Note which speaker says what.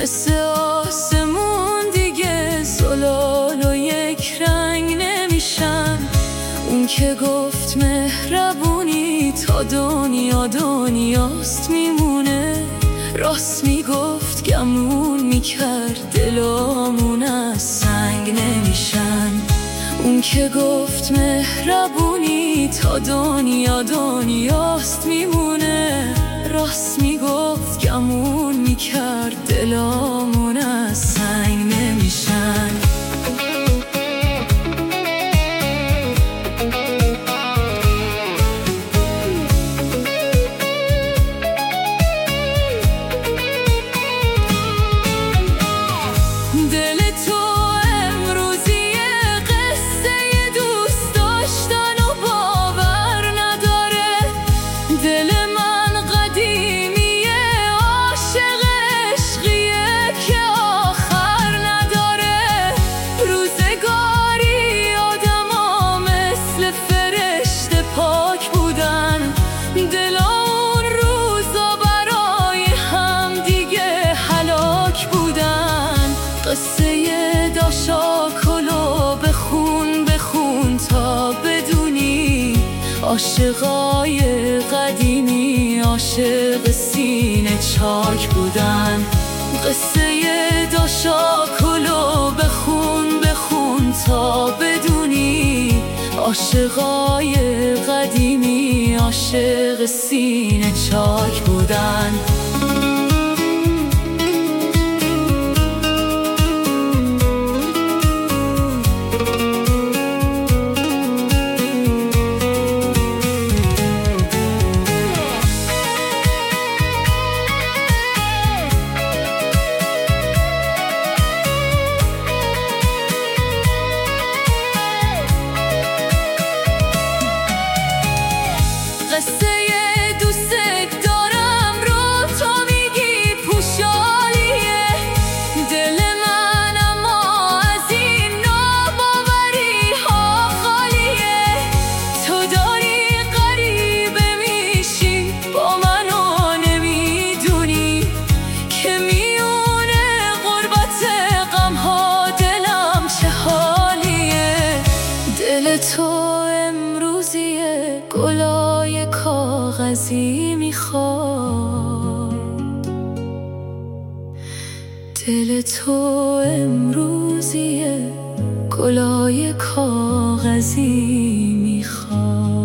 Speaker 1: مثل آسمون دیگه زلال و یک رنگ نمیشن. اون که گفت مهربونی تا دنیا دنیاست میمونه، راست میگفت گمون میکرد دلامون از سنگ نمیشن. اون که گفت مهربونی تا دنیا دنیاست میمونه، راست میگفت گمون میکرد دلامون از سنگ نمیشن. دل تو امروزی قصه دوست داشتن و باور نداره، دل من قدیمیه عاشق عشقیه که آخر نداره. روزگاری آدما مثل فرشته پاک بودن، دلا اون روزا برای هم دیگه هلاک بودن. قصه داشاکلو بخون تا بدونی، عاشقای قدیمی عاشق سینه چاک بودن. قصه داشاکلو بخون تا بدونی، عاشقای قدیمی عاشق سینه چاک بودن. قصه دوست دارم رو تو میگی پوشالیه، دل من اما از این ناباوری ها خالیه. تو داری غریبه میشی با منو نمیدونی، که میونه غربت غم ها دلم چه حالیه. دل تو امروزیه گلای کاغذی میخواد، دل تو امروزیه گلای کاغذی میخواد.